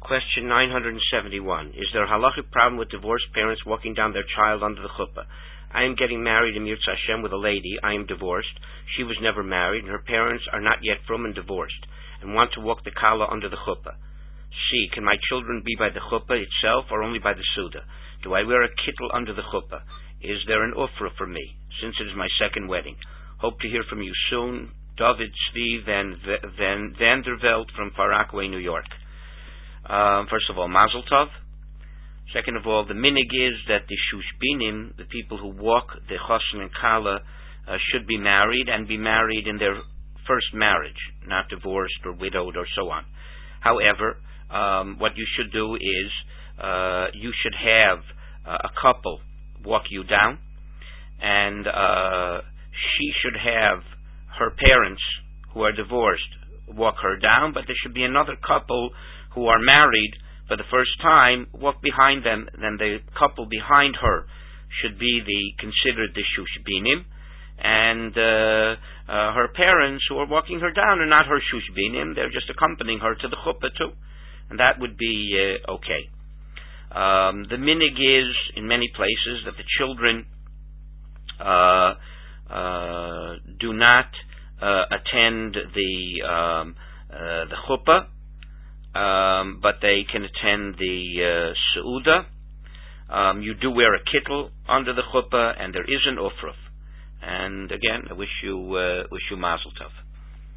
Question 971. Is there a halachic problem with divorced parents walking down their child under the chuppah? I am getting married in Mirza Hashem with a lady. I am divorced. She was never married, and her parents are not yet frum and divorced, and want to walk the kala under the chuppah. C. Can my children be by the chuppah itself, or only by the suda? Do I wear a kittel under the chuppah? Is there an ufra for me, since it is my second wedding? Hope to hear from you soon. David Zvi Van Vanderveld from Far Rockaway, New York. First of all, Mazel Tov. Second of all, the minig is that the shushbinim, the people who walk the chosn and kala, should be married, and be married in their first marriage, not divorced or widowed or so on. However, what you should do is you should have a couple walk you down, and she should have her parents who are divorced walk her down, but there should be another couple who are married for the first time walk behind them. Then the couple behind her should be considered the shushbinim, and her parents who are walking her down are not her shushbinim, they're just accompanying her to the chuppah too, and that would be okay. The minig is in many places that the children do not attend the chuppah, but they can attend the seuda. You do wear a kittel under the chuppah, and there is an ufruf. And again, I wish you mazel tov.